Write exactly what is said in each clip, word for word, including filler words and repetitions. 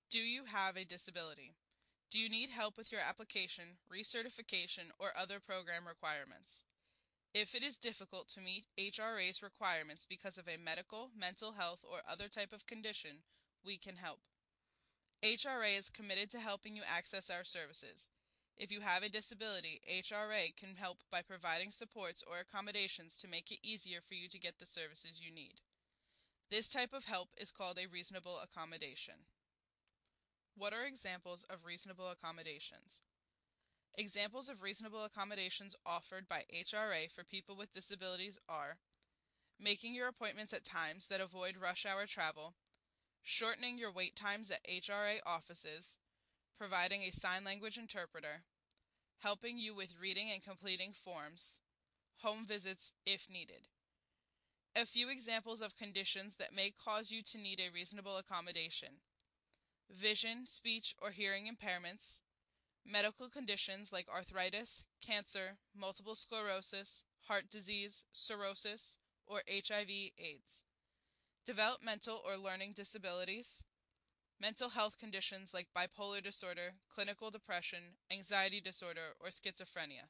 Do you have a disability? Do you need help with your application, recertification, or other program requirements? If it is difficult to meet H R A's requirements because of a medical, mental health, or other type of condition, we can help. H R A is committed to helping you access our services. If you have a disability, H R A can help by providing supports or accommodations to make it easier for you to get the services you need. This type of help is called a reasonable accommodation. What are examples of reasonable accommodations? Examples of reasonable accommodations offered by H R A for people with disabilities are making your appointments at times that avoid rush hour travel, shortening your wait times at H R A offices, providing a sign language interpreter, helping you with reading and completing forms, home visits if needed. A few examples of conditions that may cause you to need a reasonable accommodation: vision, speech, or hearing impairments, medical conditions like arthritis, cancer, multiple sclerosis, heart disease, cirrhosis, or H I V AIDS, developmental or learning disabilities, mental health conditions like bipolar disorder, clinical depression, anxiety disorder, or schizophrenia.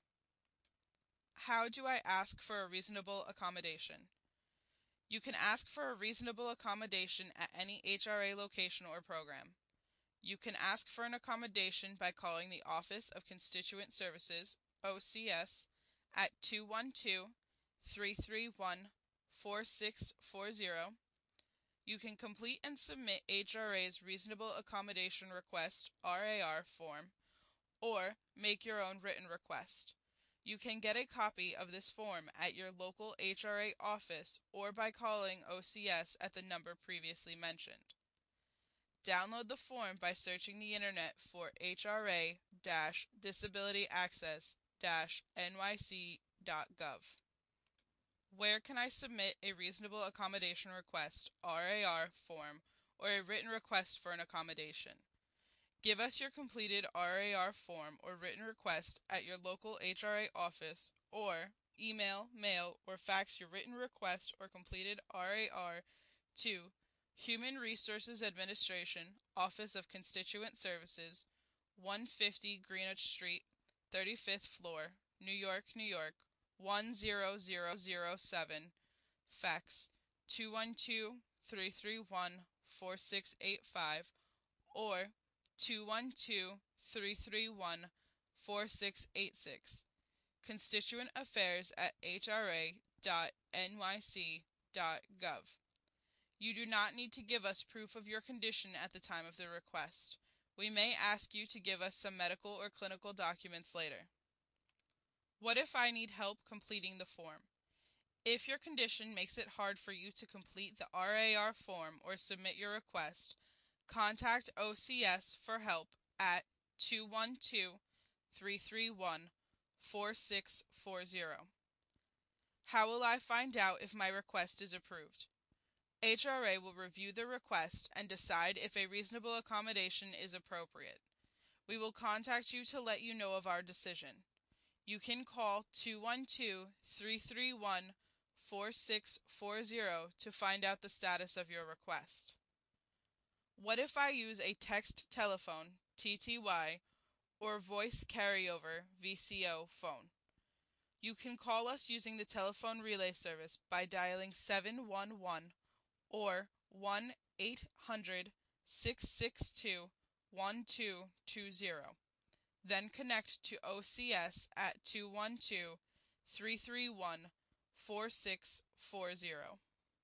How do I ask for a reasonable accommodation? You can ask for a reasonable accommodation at any H R A location or program. You can ask for an accommodation by calling the Office of Constituent Services, O C S, at two one two, three three one, four six four zero. You can complete and submit H R A's Reasonable Accommodation Request R A R form, or make your own written request. You can get a copy of this form at your local H R A office or by calling O C S at the number previously mentioned. Download the form by searching the internet for H R A disability access N Y C dot gov. Where can I submit a reasonable accommodation request R A R form or a written request for an accommodation? Give us your completed R A R form or written request at your local H R A office, or email, mail, or fax your written request or completed R A R to Human Resources Administration, Office of Constituent Services, one fifty Greenwich Street, thirty-fifth floor, New York, New York, one zero zero zero seven, fax two one two, three three one, four six eight five, or two one two, three three one, four six eight six, constituent affairs at H R A dot N Y C dot gov. You do not need to give us proof of your condition at the time of the request. We may ask you to give us some medical or clinical documents later. What if I need help completing the form? If your condition makes it hard for you to complete the R A R form or submit your request, contact O C S for help at two one two, three three one, four six four zero. How will I find out if my request is approved? H R A will review the request and decide if a reasonable accommodation is appropriate. We will contact you to let you know of our decision. You can call two one two, three three one, four six four zero to find out the status of your request. What if I use a text telephone T T Y or voice carryover V C O phone? You can call us using the telephone relay service by dialing seven one one or one eight hundred, six six two, one two two zero. Then connect to O C S at two one two, three three one, four six four zero.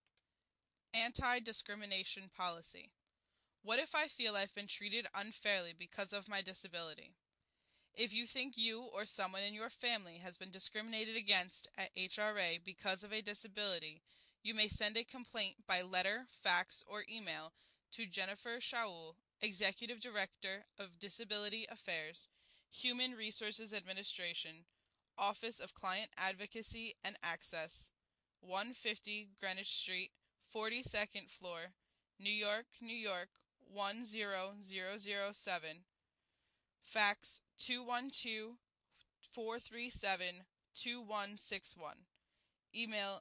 Anti-discrimination policy. What if I feel I've been treated unfairly because of my disability? If you think you or someone in your family has been discriminated against at H R A because of a disability, you may send a complaint by letter, fax, or email to Jennifer Shaul, Executive Director of Disability Affairs, Human Resources Administration, Office of Client Advocacy and Access, one fifty Greenwich Street, forty-second floor, New York, New York, one zero zero zero seven, fax two one two, four three seven, two one six one. Email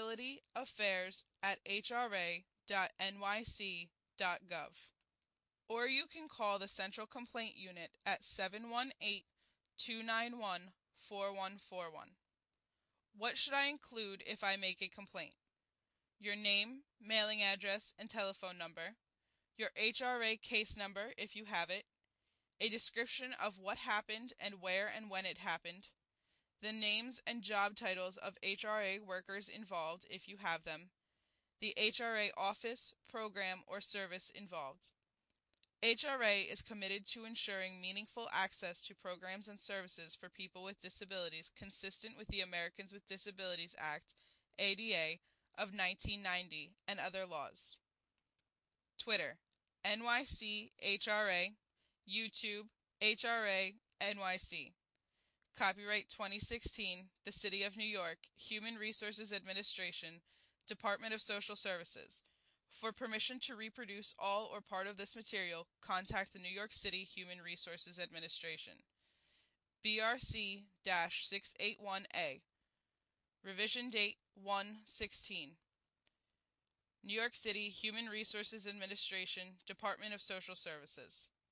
disabilityaffairs at H R A dot N Y C dot gov. or you can call the Central Complaint Unit at seven one eight, two nine one, four one four one. What should I include if I make a complaint? Your name, mailing address, and telephone number, your H R A case number if you have it, a description of what happened and where and when it happened, the names and job titles of H R A workers involved if you have them, the H R A office, program, or service involved. H R A is committed to ensuring meaningful access to programs and services for people with disabilities consistent with the Americans with Disabilities Act, A D A, of nineteen ninety and other laws. Twitter, N Y C H R A, YouTube, H R A N Y C. Copyright twenty sixteen, The City of New York, Human Resources Administration, Department of Social Services. For permission to reproduce all or part of this material, contact the New York City Human Resources Administration. B R C six eighty-one A. Revision date one sixteen. New York City Human Resources Administration, Department of Social Services.